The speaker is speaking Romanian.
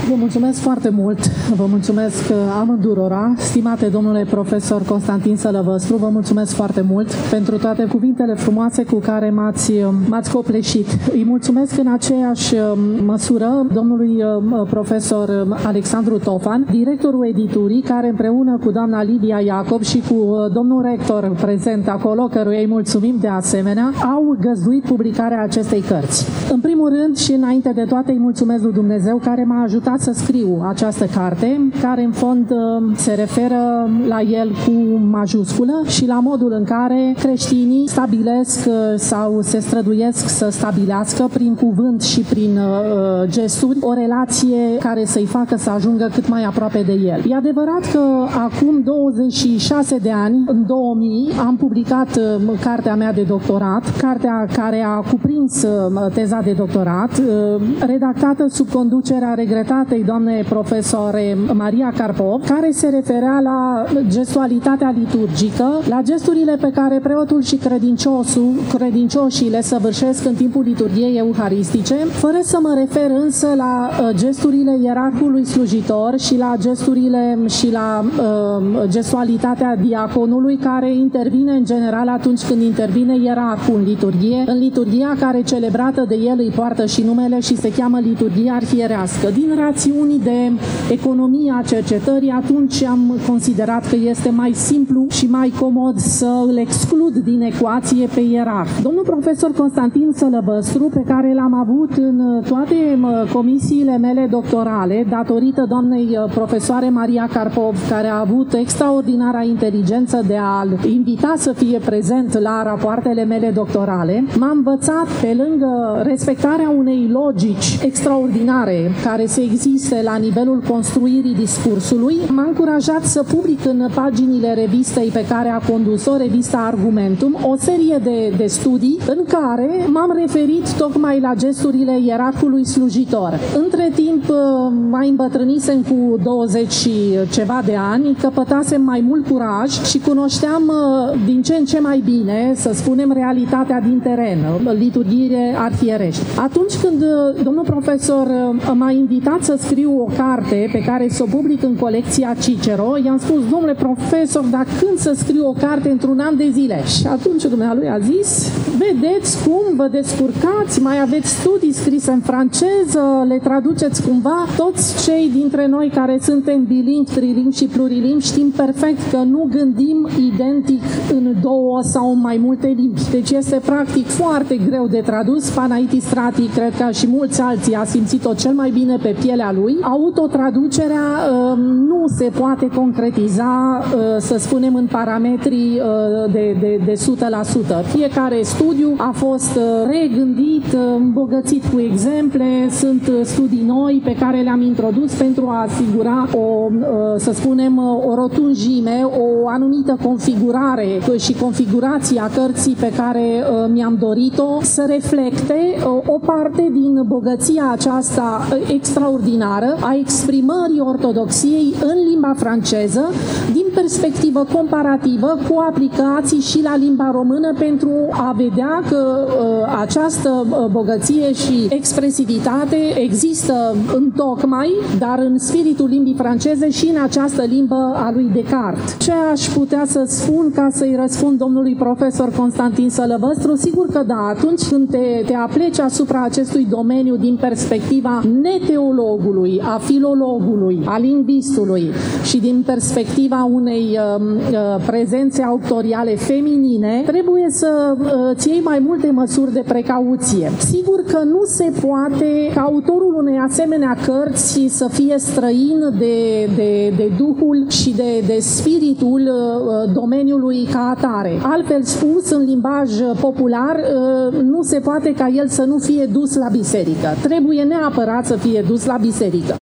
Vă mulțumesc foarte mult, vă mulțumesc amândurora. Stimate domnule profesor Constantin Sălăvăstru, vă mulțumesc foarte mult pentru toate cuvintele frumoase cu care m-ați copleșit. Îi mulțumesc în aceeași măsură domnului profesor Alexandru Tofan, directorul editurii, care împreună cu doamna Lidia Iacob și cu domnul rector prezent acolo, căruia îi mulțumim de asemenea, au găzduit publicarea acestei cărți. În primul rând și înainte de toate îi mulțumesc lui Dumnezeu care m-a ajutat să scriu această carte, care în fond se referă la el cu majusculă și la modul în care creștinii stabilesc sau se străduiesc să stabilească prin cuvânt și prin gesturi o relație care să-i facă să ajungă cât mai aproape de el. E adevărat că acum 26 de ani, în 2000, am publicat cartea mea de doctorat, cartea care a cuprins teza de doctorat, redactată sub conducerea regretatei doamne profesoare Maria Karpov, care se referea la gestualitatea liturgică, la gesturile pe care preotul și credincioșii le săvârșesc în timpul liturgiei euharistice, fără să mă refer însă la gesturile ierarhului slujitor și la gesturile și la gestualitatea diaconului, care intervine în general atunci când intervine ierarhul în liturghie, în liturghia care celebrată de el îi poartă și numele și se cheamă liturghia arhierească. Din rațiuni de economie a cercetării, atunci am considerat că este mai simplu și mai comod să îl exclud din ecuație pe ierarh. Domnul profesor Constantin Sălăvăstru, pe care l-am avut în toate comisiile mele doctorale, datorită doamnei profesoare Maria Karpov, care a avut extraordinara inteligență de a-l invita să fie prezent la rapoartele mele doctorale, m-a învățat, pe lângă respectarea unei logici extraordinare care se existe la nivelul construirii discursului, m-a încurajat să public în paginile revistei pe care a condus-o, revista Argumentum, o serie de studii în care m-am referit tocmai la gesturile ierarhului slujitor. Între timp mai îmbătrânisem cu 20 și ceva de ani, căpătasem mai mult curaj și cunoșteam din ce în ce mai bine, să spunem, realitatea din teren, liturghiile arhierești. Atunci când domnul profesor m-a invitat să scriu o carte pe care să o public în colecția Cicero, i-am spus: domnule profesor, dar când să scriu o carte într-un an de zile? Și atunci dumnealui a zis: vedeți cum vă descurcați, mai aveți studii scrise în franceză, le traduceți cumva. Toți cei dintre noi care suntem bilingvi, trilingvi și plurilingvi știm perfect că nu gândim identic în două sau în mai multe limbi. Deci este practic foarte greu de tradus. Panaiti Strati, cred că și mulți alții a simțit-o cel mai bine pe pielea lui. Autotraducerea nu se poate concretiza, să spunem, în parametri de 100%. Fiecare studiu a fost regândit, îmbogățit cu exemple, sunt studii noi pe care le-am introdus pentru a asigura să spunem, o rotunjime, o anumită configurare și configurația cărții pe care mi-am dorit-o să reflecte o parte din bogăția aceasta extraordinară a exprimării ortodoxiei în limba franceză, din perspectivă comparativă cu aplicații și la limba română, pentru a vedea că această bogăție și expresivitate există întocmai, dar în spiritul limbii franceze și în această limbă a lui Descartes. Ce aș putea să spun ca să-i răspund domnului profesor Constantin Sălăvăstru? Sigur că da, atunci când te apleci asupra acestui domeniu din perspectiva neteologului, a filologului, a lingvistului și din perspectiva unei prezențe autoriale feminine, trebuie să ți iei mai multe măsuri de precauție. Sigur că nu se poate ca autorul unei asemenea cărți să fie străin de duhul și de spiritul domeniului ca atare. Altfel spus, în limbaj popular, nu se poate ca el să nu fie dus la biserică. Trebuie neapărat să fie dus la biserică.